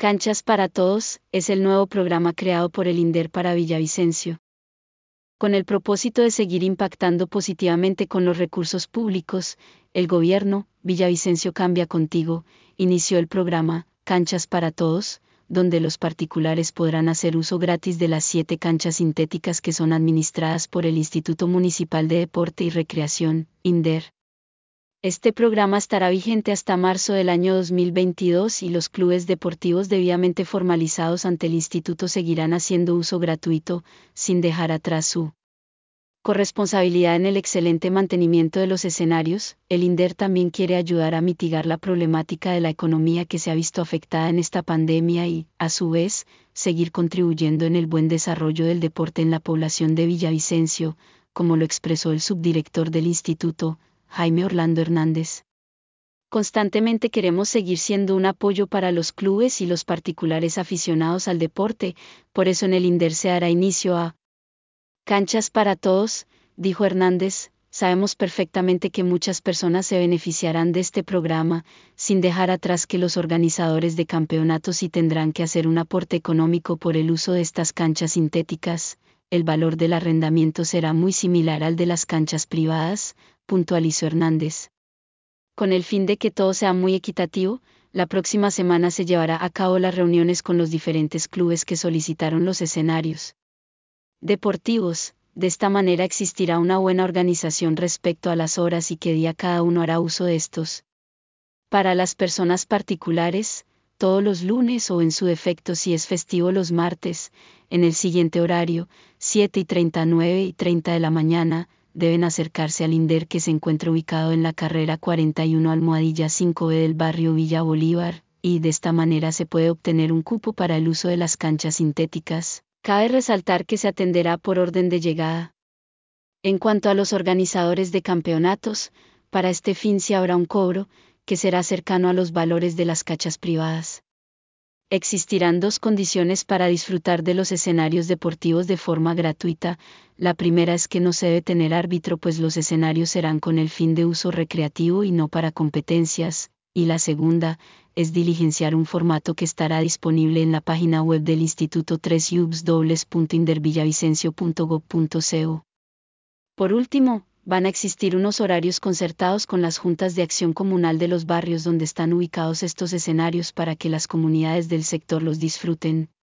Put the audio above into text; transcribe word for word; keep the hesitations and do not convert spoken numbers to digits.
Canchas para Todos es el nuevo programa creado por el INDER para Villavicencio. Con el propósito de seguir impactando positivamente con los recursos públicos, el gobierno, Villavicencio Cambia Contigo, inició el programa Canchas para Todos, donde los particulares podrán hacer uso gratis de las siete canchas sintéticas que son administradas por el Instituto Municipal de Deporte y Recreación, INDER. Este programa estará vigente hasta marzo del año dos mil veintidós y los clubes deportivos debidamente formalizados ante el instituto seguirán haciendo uso gratuito, sin dejar atrás su corresponsabilidad en el excelente mantenimiento de los escenarios. El INDER también quiere ayudar a mitigar la problemática de la economía que se ha visto afectada en esta pandemia y, a su vez, seguir contribuyendo en el buen desarrollo del deporte en la población de Villavicencio, como lo expresó el subdirector del instituto, Jaime Orlando Hernández. Constantemente queremos seguir siendo un apoyo para los clubes y los particulares aficionados al deporte, por eso en el INDER se dará inicio a Canchas para Todos, dijo Hernández. Sabemos perfectamente que muchas personas se beneficiarán de este programa, sin dejar atrás que los organizadores de campeonatos sí tendrán que hacer un aporte económico por el uso de estas canchas sintéticas. El valor del arrendamiento será muy similar al de las canchas privadas, puntualizó Hernández. Con el fin de que todo sea muy equitativo, la próxima semana se llevará a cabo las reuniones con los diferentes clubes que solicitaron los escenarios deportivos. De esta manera existirá una buena organización respecto a las horas y qué día cada uno hará uso de estos. Para las personas particulares, todos los lunes o en su defecto si es festivo los martes, en el siguiente horario, siete y treinta, nueve y treinta de la mañana, deben acercarse al INDER que se encuentra ubicado en la carrera cuarenta y uno Almohadilla cinco B del barrio Villa Bolívar, y de esta manera se puede obtener un cupo para el uso de las canchas sintéticas. Cabe resaltar que se atenderá por orden de llegada. En cuanto a los organizadores de campeonatos, para este fin se habrá un cobro, que será cercano a los valores de las canchas privadas. Existirán dos condiciones para disfrutar de los escenarios deportivos de forma gratuita. La primera es que no se debe tener árbitro, pues los escenarios serán con el fin de uso recreativo y no para competencias, y la segunda es diligenciar un formato que estará disponible en la página web del instituto tres w w w punto inder villavicencio punto gob punto co. Por último, van a existir unos horarios concertados con las juntas de acción comunal de los barrios donde están ubicados estos escenarios para que las comunidades del sector los disfruten.